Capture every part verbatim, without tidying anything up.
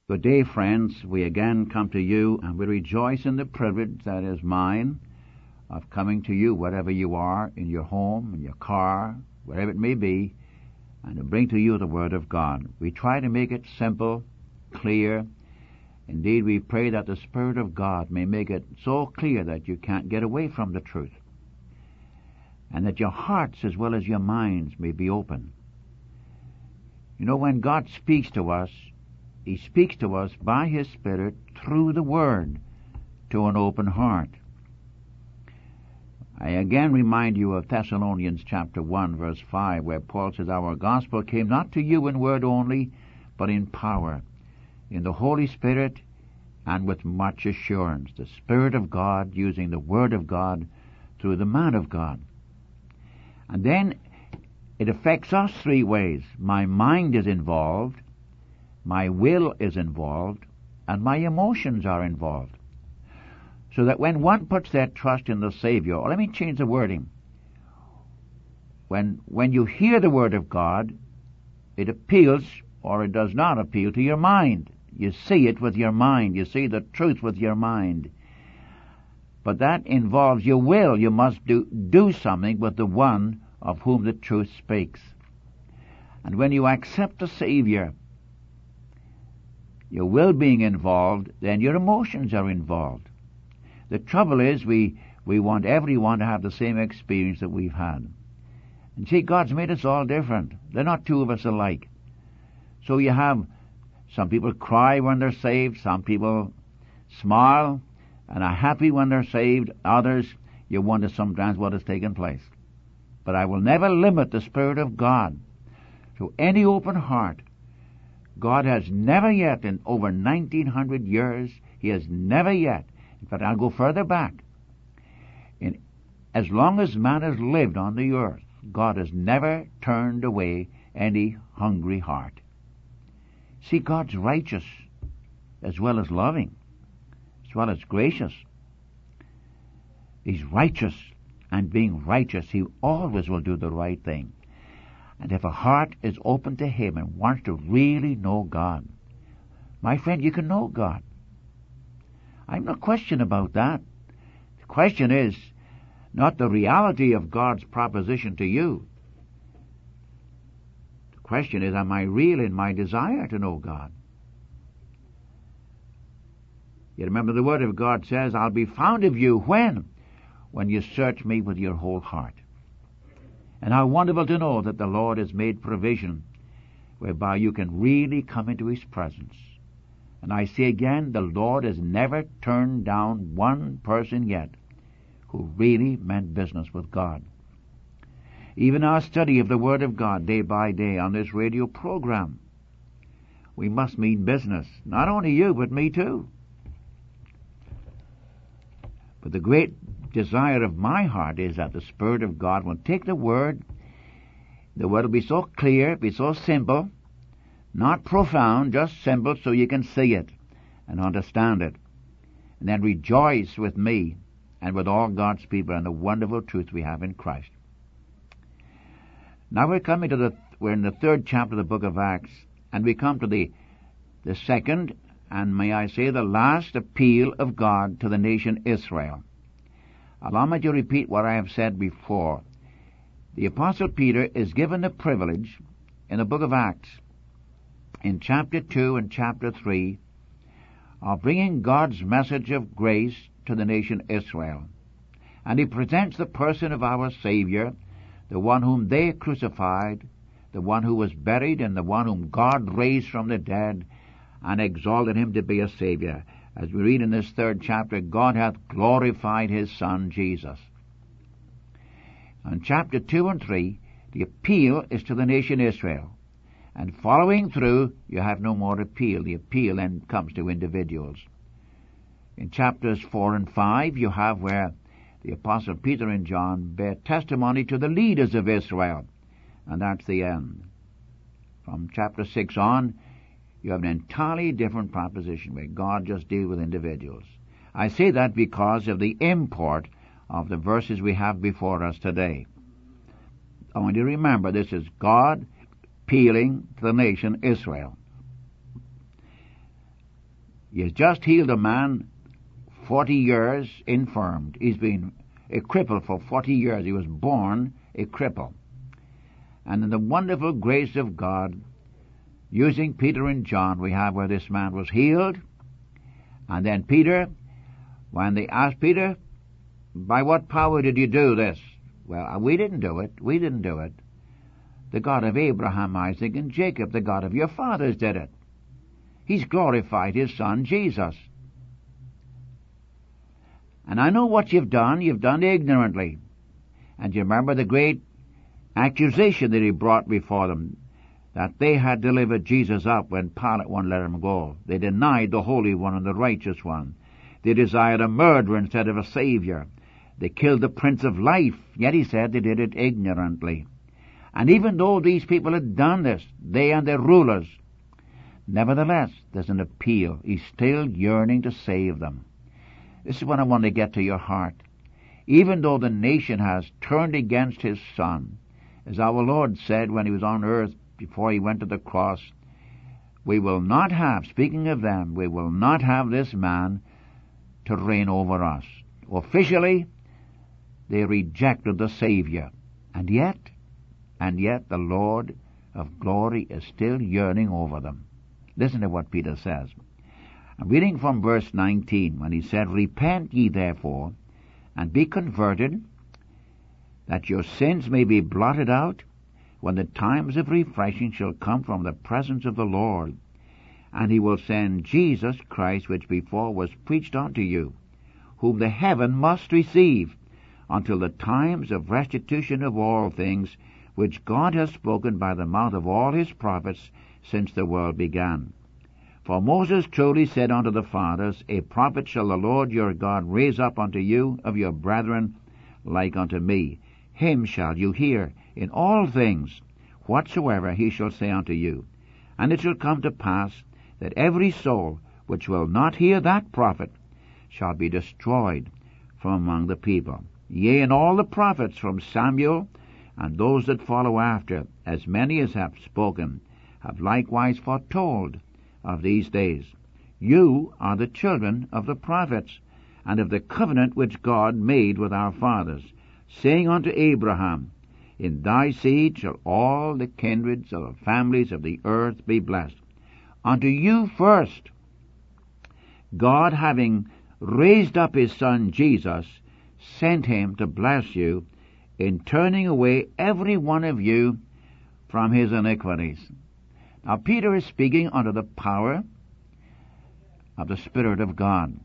Good day, friends. We again come to you, and we rejoice in the privilege that is mine of coming to you wherever you are, in your home, in your car, wherever it may be, and to bring to you the Word of God. We try to make it simple, clear. Indeed, we pray that the Spirit of God may make it so clear that you can't get away from the truth, and that your hearts as well as your minds may be open. You know, when God speaks to us, He speaks to us by His Spirit through the Word to an open heart. I again remind you of Thessalonians chapter one, verse five, where Paul says, "Our gospel came not to you in word only, but in power, in the Holy Spirit, and with much assurance." The Spirit of God using the Word of God through the man of God. And then it affects us three ways. My mind is involved, my will is involved, and my emotions are involved. So that when one puts their trust in the Savior, or let me change the wording, when, when you hear the Word of God, it appeals or it does not appeal to your mind. You see it with your mind. You see the truth with your mind. But that involves your will. You must do, do something with the one of whom the truth speaks. And when you accept the Savior, your will being involved, then your emotions are involved. The trouble is we, we want everyone to have the same experience that we've had. And see, God's made us all different. They're not two of us alike. So you have some people cry when they're saved, some people smile and are happy when they're saved, others you wonder sometimes what has taken place. But I will never limit the Spirit of God to any open heart. God has never yet, in over nineteen hundred years, He has never yet, in fact I'll go further back, in, as long as man has lived on the earth, God has never turned away any hungry heart. See, God's righteous as well as loving, as well as gracious. He's righteous, and being righteous, He always will do the right thing. And if a heart is open to Him and wants to really know God, my friend, you can know God. I've no question about that. The question is not the reality of God's proposition to you. The question is, am I real in my desire to know God? You remember the Word of God says, "I'll be found of you when? When you search me with your whole heart." And how wonderful to know that the Lord has made provision whereby you can really come into His presence. And I say again, the Lord has never turned down one person yet who really meant business with God. Even our study of the Word of God day by day on this radio program, we must mean business. Not only you, but me too. But the great desire of my heart is that the Spirit of God will take the Word. The Word will be so clear, be so simple, not profound, just simple so you can see it and understand it. And then rejoice with me and with all God's people in the wonderful truth we have in Christ. Now we're coming to the, we're in the third chapter of the book of Acts, and we come to the, the second, and may I say the last appeal of God to the nation Israel. Allow me to repeat what I have said before. The Apostle Peter is given the privilege in the book of Acts, in chapter two and chapter three, of bringing God's message of grace to the nation Israel. And he presents the person of our Savior, the one whom they crucified, the one who was buried, and the one whom God raised from the dead and exalted Him to be a Savior. As we read in this third chapter, God hath glorified His Son, Jesus. In chapter two and three, the appeal is to the nation Israel. And following through, you have no more appeal. The appeal then comes to individuals. In chapters four and five, you have where the Apostle Peter and John bear testimony to the leaders of Israel. And that's the end. From chapter six on, you have an entirely different proposition where God just deals with individuals. I say that because of the import of the verses we have before us today. I want you to remember this is God appealing to the nation Israel. He has just healed a man forty years infirmed. He's been a cripple for forty years. He was born a cripple. And in the wonderful grace of God, using Peter and John, we have where this man was healed. And then Peter, when they asked Peter, by what power did you do this? Well, we didn't do it. We didn't do it. The God of Abraham, Isaac, and Jacob, the God of your fathers, did it. He's glorified His Son, Jesus. And I know what you've done. You've done ignorantly. And you remember the great accusation that He brought before them, that they had delivered Jesus up when Pilate wouldn't let Him go. They denied the Holy One and the Righteous One. They desired a murderer instead of a Savior. They killed the Prince of Life, yet He said they did it ignorantly. And even though these people had done this, they and their rulers, nevertheless, there's an appeal. He's still yearning to save them. This is what I want to get to your heart. Even though the nation has turned against His Son, as our Lord said when He was on earth before He went to the cross, we will not have, speaking of them, we will not have this man to reign over us. Officially, they rejected the Savior. And yet, and yet the Lord of glory is still yearning over them. Listen to what Peter says. I'm reading from verse nineteen, when he said, Repent ye therefore, and be converted, that your sins may be blotted out, when the times of refreshing shall come from the presence of the Lord. And He will send Jesus Christ, which before was preached unto you, whom the heaven must receive, until the times of restitution of all things, which God has spoken by the mouth of all His prophets since the world began. For Moses truly said unto the fathers, A prophet shall the Lord your God raise up unto you of your brethren like unto me. Him shall you hear in all things, whatsoever He shall say unto you. And it shall come to pass that every soul which will not hear that prophet shall be destroyed from among the people. Yea, and all the prophets from Samuel and those that follow after, as many as have spoken, have likewise foretold of these days. You are the children of the prophets, and of the covenant which God made with our fathers, saying unto Abraham, In thy seed shall all the kindreds of the families of the earth be blessed. Unto you first, God, having raised up His Son Jesus, sent Him to bless you, in turning away every one of you from his iniquities. Now Peter is speaking under the power of the Spirit of God,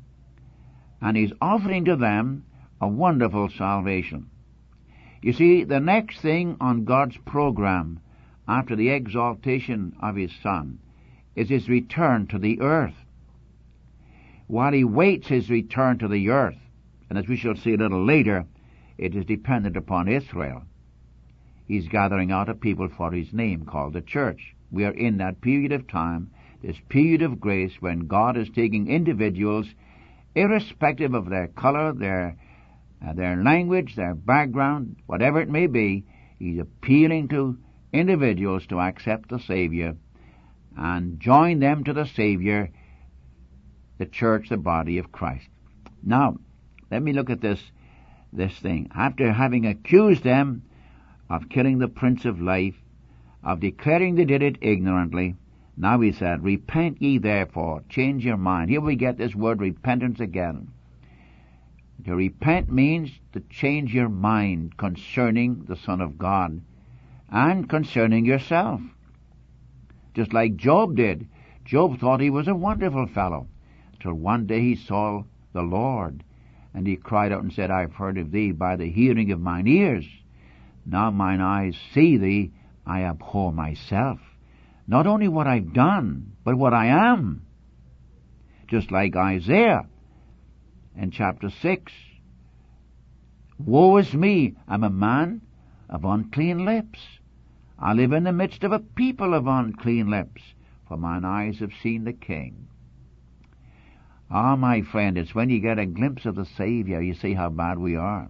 and he's offering to them a wonderful salvation. You see, the next thing on God's program after the exaltation of His Son is His return to the earth. While He waits His return to the earth, and as we shall see a little later, it is dependent upon Israel. He's gathering out a people for His name called the church. We are in that period of time, this period of grace, when God is taking individuals, irrespective of their color, their uh, their language, their background, whatever it may be. He's appealing to individuals to accept the Savior and join them to the Savior, the church, the body of Christ. Now, let me look at this this thing. After having accused them of killing the Prince of Life, of declaring they did it ignorantly, now He said, Repent ye therefore, change your mind. Here we get this word repentance again. To repent means to change your mind concerning the Son of God and concerning yourself. Just like Job did. Job thought he was a wonderful fellow, till one day he saw the Lord, and he cried out and said, I have heard of thee by the hearing of mine ears. Now mine eyes see thee, I abhor myself. Not only what I've done, but what I am. Just like Isaiah in chapter six. Woe is me, I'm a man of unclean lips. I live in the midst of a people of unclean lips, for mine eyes have seen the King. Ah, my friend, it's when you get a glimpse of the Savior, you see how bad we are.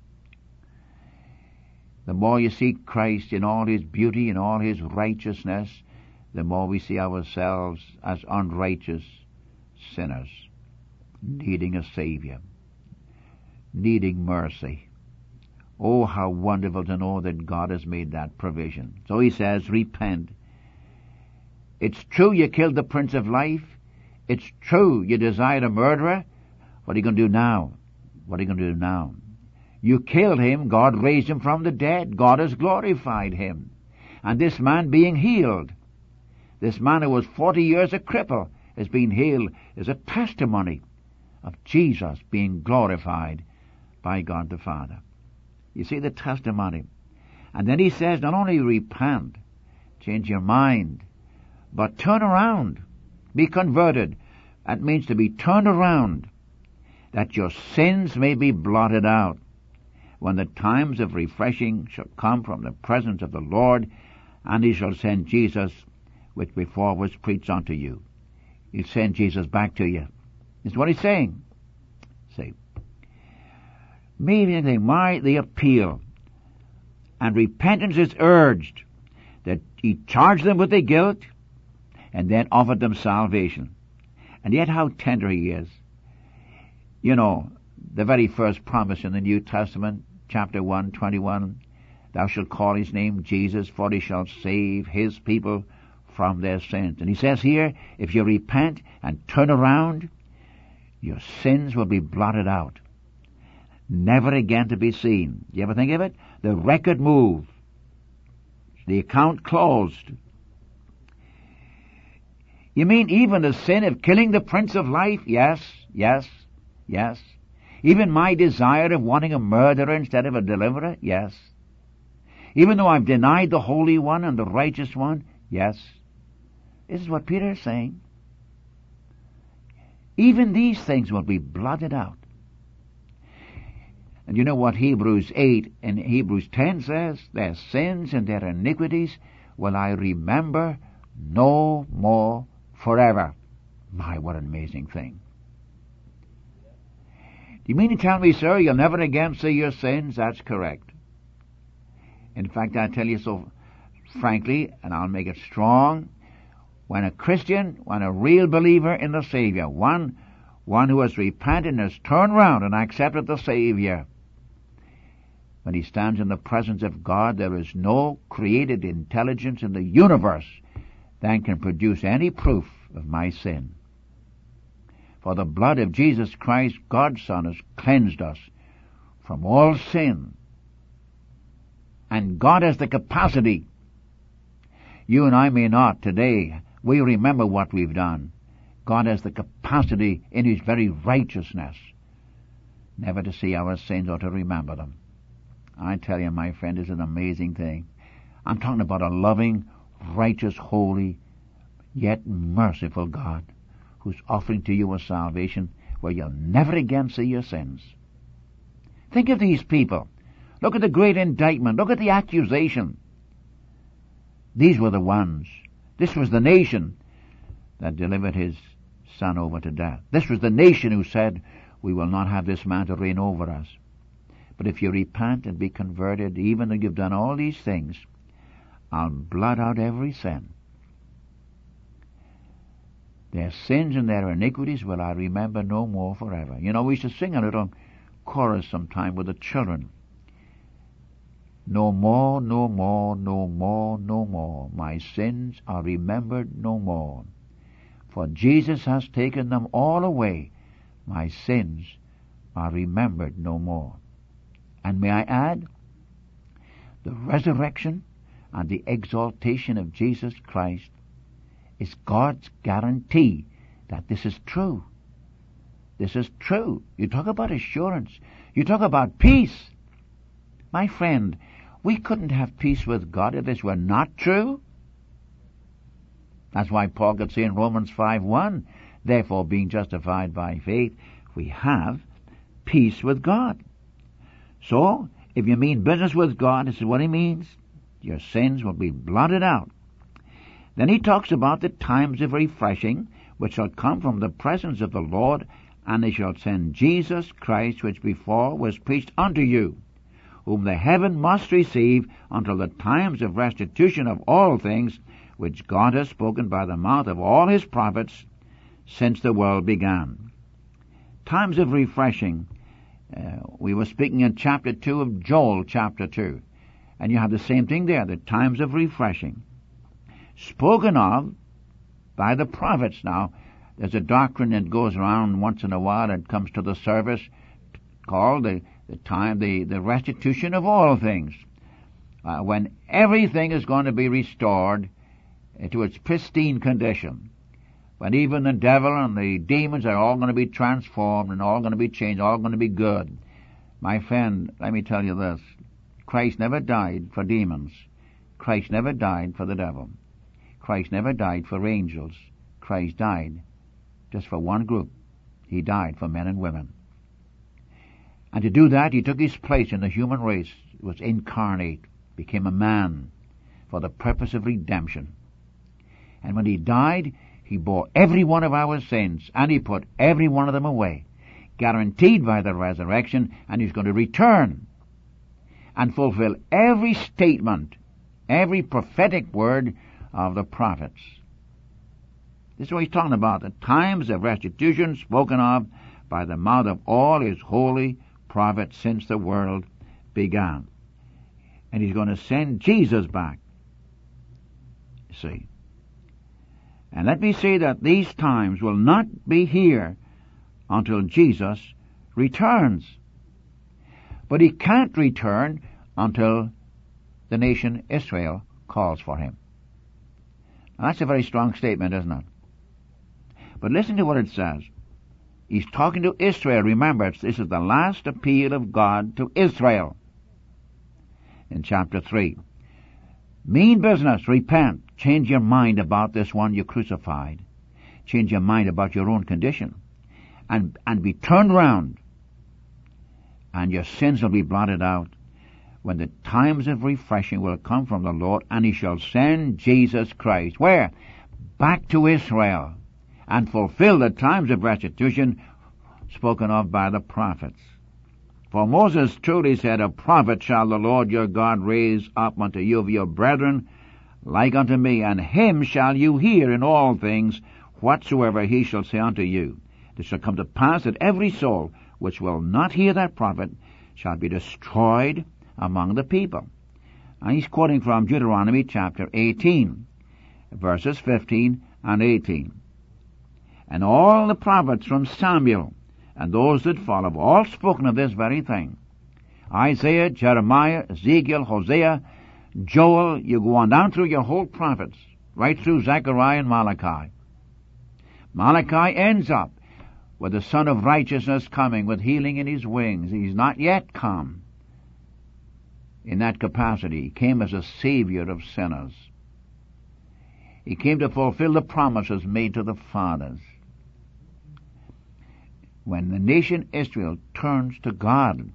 The more you see Christ in all His beauty and all His righteousness, the more we see ourselves as unrighteous sinners, needing a Savior, needing mercy. Oh, how wonderful to know that God has made that provision. So he says, repent. It's true you killed the Prince of Life. It's true you desired a murderer. What are you going to do now? What are you going to do now? You killed him. God raised him from the dead. God has glorified him. And this man being healed, this man who was forty years a cripple, is being healed, is a testimony of Jesus being glorified by God the Father. You see the testimony. And then he says, not only repent, change your mind, but turn around, be converted. That means to be turned around, that your sins may be blotted out, when the times of refreshing shall come from the presence of the Lord, and he shall send Jesus, which before was preached unto you. He'll send Jesus back to you. That's what he's saying. See, meaning my the appeal and repentance is urged, that he charged them with their guilt and then offered them salvation. And yet how tender he is. You know, the very first promise in the New Testament, chapter one, twenty-one, thou shalt call his name Jesus, for he shall save his people from their sins. And he says here, if you repent and turn around, your sins will be blotted out, never again to be seen. You ever think of it? The record moved, the account closed. You mean even the sin of killing the Prince of Life? Yes, yes, yes. Even my desire of wanting a murderer instead of a deliverer? Yes. Even though I've denied the Holy One and the Righteous One? Yes. This is what Peter is saying. Even these things will be blotted out. And you know what Hebrews eight and Hebrews ten says? Their sins and their iniquities will I remember no more forever. My, what an amazing thing. Do you mean to tell me, sir, you'll never again see your sins? That's correct. In fact, I tell you so frankly, and I'll make it strong, when a Christian, when a real believer in the Savior, one, one who has repented and has turned round and accepted the Savior, when he stands in the presence of God, there is no created intelligence in the universe that can produce any proof of my sin. For the blood of Jesus Christ, God's Son, has cleansed us from all sin. And God has the capacity. You and I may not today. We remember what we've done. God has the capacity in his very righteousness never to see our sins or to remember them. I tell you, my friend, it's an amazing thing. I'm talking about a loving, righteous, holy, yet merciful God who's offering to you a salvation where you'll never again see your sins. Think of these people. Look at the great indictment. Look at the accusation. These were the ones. This was the nation that delivered his son over to death. This was the nation who said, we will not have this man to reign over us. But if you repent and be converted, even though you've done all these things, I'll blot out every sin. Their sins and their iniquities will I remember no more forever. You know, we used to sing a little chorus sometime with the children. No more, no more, no more, no more. My sins are remembered no more. For Jesus has taken them all away. My sins are remembered no more. And may I add, the resurrection and the exaltation of Jesus Christ is God's guarantee that this is true. This is true. You talk about assurance. You talk about peace. My friend, we couldn't have peace with God if this were not true. That's why Paul could say in Romans five one, therefore being justified by faith, we have peace with God. So, if you mean business with God, this is what he means. Your sins will be blotted out. Then he talks about the times of refreshing, which shall come from the presence of the Lord, and they shall send Jesus Christ, which before was preached unto you, whom the heaven must receive until the times of restitution of all things, which God has spoken by the mouth of all his prophets since the world began. Times of refreshing. Uh, we were speaking in chapter two of Joel, chapter two. And you have the same thing there, the times of refreshing. Spoken of by the prophets now. There's a doctrine that goes around once in a while that comes to the service called the, the time, the, the restitution of all things. Uh, when everything is going to be restored to its pristine condition. When even the devil and the demons are all going to be transformed and all going to be changed, all going to be good. My friend, let me tell you this. Christ never died for demons. Christ never died for the devil. Christ never died for angels. Christ died just for one group. He died for men and women. And to do that, he took his place in the human race, was incarnate, became a man for the purpose of redemption. And when he died, he bore every one of our sins, and he put every one of them away, guaranteed by the resurrection, and he's going to return and fulfill every statement, every prophetic word of the prophets. This is what he's talking about, the times of restitution spoken of by the mouth of all his holy prophets since the world began. And he's going to send Jesus back. See. And let me say that these times will not be here until Jesus returns. But he can't return until the nation Israel calls for him. Now, that's a very strong statement, isn't it? But listen to what it says. He's talking to Israel. Remember, this is the last appeal of God to Israel. In chapter three. Mean business, repent. Change your mind about this one you crucified. Change your mind about your own condition. And, and be turned round. And your sins will be blotted out. When the times of refreshing will come from the Lord, and he shall send Jesus Christ. Where? Back to Israel. And fulfill the times of restitution spoken of by the prophets. For Moses truly said, a prophet shall the Lord your God raise up unto you of your brethren, like unto me, and him shall you hear in all things, whatsoever he shall say unto you. It shall come to pass that every soul which will not hear that prophet shall be destroyed among the people. And he's quoting from Deuteronomy chapter eighteen, verses fifteen and eighteen. And all the prophets from Samuel and those that follow have all spoken of this very thing. Isaiah, Jeremiah, Ezekiel, Hosea, Joel, you go on down through your whole prophets, right through Zechariah and Malachi. Malachi ends up with the Son of Righteousness coming with healing in his wings. He's not yet come in that capacity. He came as a Savior of sinners. He came to fulfill the promises made to the fathers. When the nation Israel turns to God,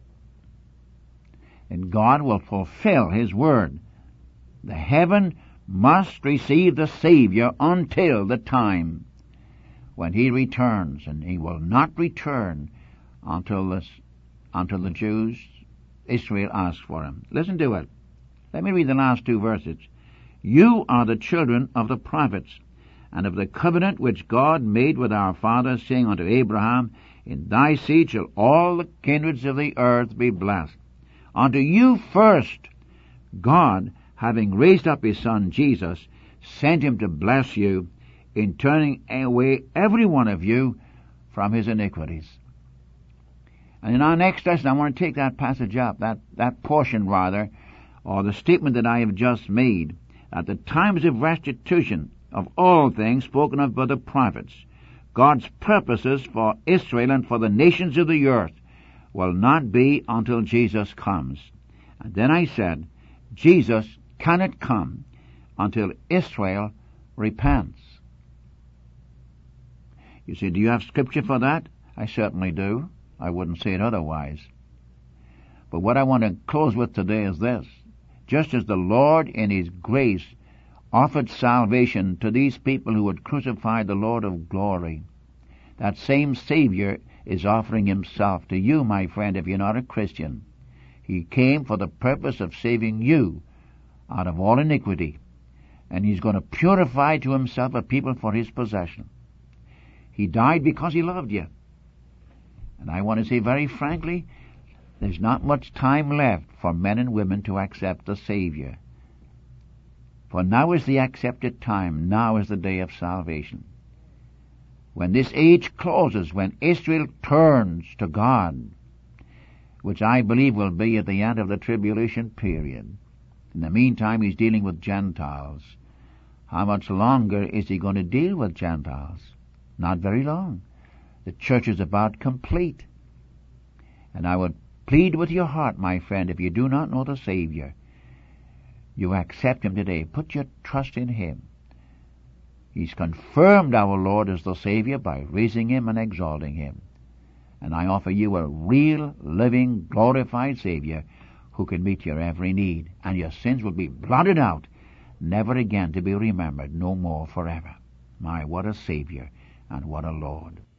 then God will fulfill his word. The heaven must receive the Savior until the time when he returns, and he will not return until this, until the Jews, Israel, ask for him. Listen to it. Let me read the last two verses. You are the children of the prophets, and of the covenant which God made with our fathers, saying unto Abraham, in thy seed shall all the kindreds of the earth be blessed. Unto you first, God, having raised up his Son Jesus, sent him to bless you, in turning away every one of you from his iniquities. And in our next lesson, I want to take that passage up, that, that portion rather, or the statement that I have just made, at the times of restitution of all things spoken of by the prophets, God's purposes for Israel and for the nations of the earth will not be until Jesus comes. And then I said, Jesus cannot come until Israel repents. You say, do you have scripture for that? I certainly do. I wouldn't say it otherwise. But what I want to close with today is this. Just as the Lord in his grace offered salvation to these people who had crucified the Lord of glory, that same Savior is offering himself to you, my friend, if you're not a Christian. He came for the purpose of saving you out of all iniquity, and he's going to purify to himself a people for his possession. He died because He loved you. And I want to say very frankly, there's not much time left for men and women to accept the Savior. For now is the accepted time. Now is the day of salvation. When this age closes, when Israel turns to God, which I believe will be at the end of the tribulation period. In the meantime, He's dealing with Gentiles. How much longer is He going to deal with Gentiles? Not very long. The church is about complete. And I would plead with your heart, my friend, if you do not know the Savior, you accept Him today. Put your trust in Him. He's confirmed our Lord as the Savior by raising Him and exalting Him. And I offer you a real, living, glorified Savior who can meet your every need, and your sins will be blotted out, never again to be remembered, no more forever. My, what a Savior, and what a Lord.